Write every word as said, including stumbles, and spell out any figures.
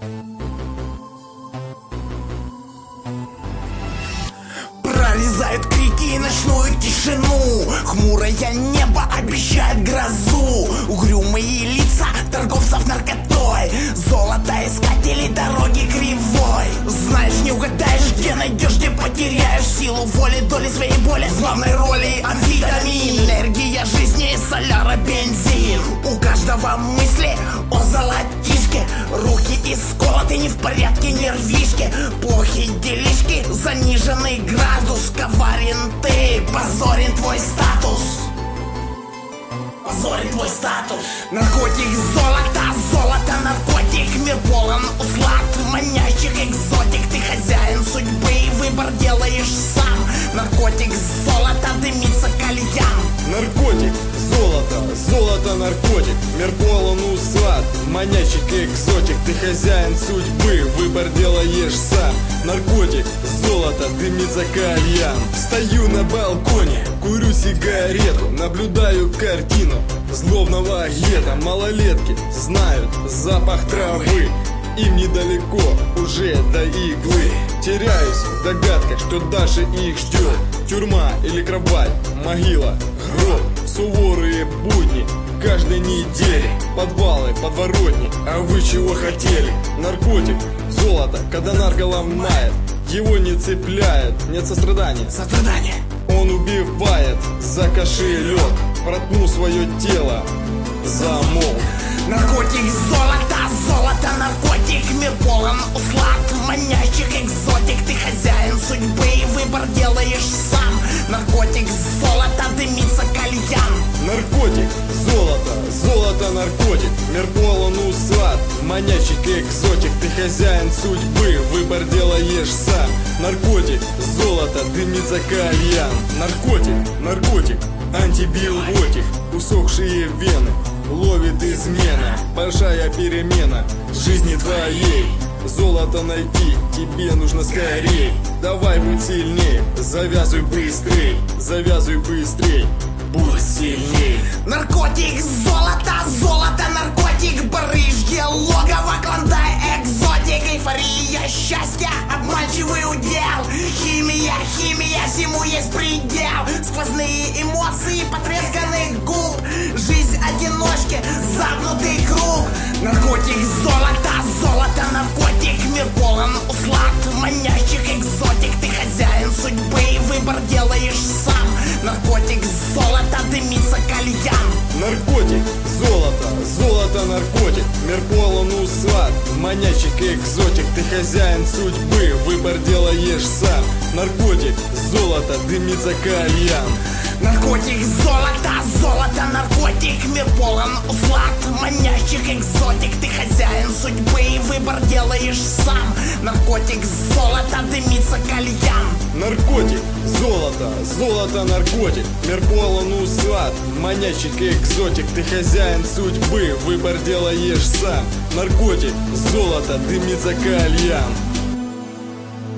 Прорезают крики и ночную тишину. Хмурое небо обещает грозу. Угрюмые лица торговцев наркотой, золотоискателей дороги кривой. Знаешь, не угадаешь, где найдешь, где потеряешь силу воли, доли своей боли. В главной роли амфетамин, энергия жизни, соляра, бензин. У каждого мысли о золотишке, руки исколоты, не в порядке нервишки. Плохие делишки, заниженный градус, коварен ты, позорен твой статус. Позорен твой статус. Наркотик, золото, золото, наркотик. Мир полон услад, манящих экзотик. Ты хозяин судьбы, выбор делаешь сам. Наркотик, золото, дымится кальян. Наркотик, золото, золото, наркотик. Мир полон услад, манящих экзотик. Ты хозяин судьбы, выбор делаешь сам. Наркотик, золото, дымится кальян. Стою на балконе, курю сигарету, наблюдаю картину злобного гетто. Малолетки знают запах травы, им недалеко уже до иглы. Теряюсь в догадках, что дальше их ждет. Тюрьма или кровать, могила, гроб. Суворые будни каждой недели, подвалы, подворотни. А вы чего хотели? Наркотик, золото, когда нарко ломает, его не цепляет, нет сострадания. Сострадание. Он убивает за кошелек, проткнул свое тело, замолк. Наркотик, золото, золото, наркотик. Мир полон услад, манящих экзотик. Ты хозяин судьбы, выбор делаешь сам. Наркотик, золото, дымится кальян. Наркотик, золото, золото, наркотик. Мир полон услад, манящих экзотик. Ты хозяин судьбы, выбор делаешь сам. Наркотик, золото, дымится кальян. Наркотик, наркотик, антибиотик. Усохшие вены ловит измена, большая перемена в жизни твоей. Золото найти тебе нужно скорей. Давай будь сильней, завязывай быстрей, завязывай быстрей, будь сильней. Наркотик, золото, золото, наркотик. Барыжье, логово, клондайк, экзотик. Эйфория, счастье, обманчивый удел. Химия, химия, всему есть предел. Сквозные эмоции, потресканных губ. Жизнь одиночки, замкнутый круг. Наркотик, золото, золото, наркотик. Мир полон услад, манящих экзотик. Ты хозяин судьбы, выбор делаешь сам. Наркотик, золото, дымится кальян. Наркотик, золото, золото, наркотик. Мир полон услад, манящих экзотик. Ты хозяин судьбы, выбор делаешь сам. Наркотик, золото, дымится кальян. Наркотик, золото, золото, наркотик. Мир полон услад, манящих экзотик. Ты хозяин судьбы, выбор делаешь сам. Наркотик, золото, дымится кальян. Наркотик, золото, золото, наркотик. Мир полон услад, манящих экзотик. Ты хозяин судьбы, выбор делаешь сам. Наркотик, золото, дымится кальян.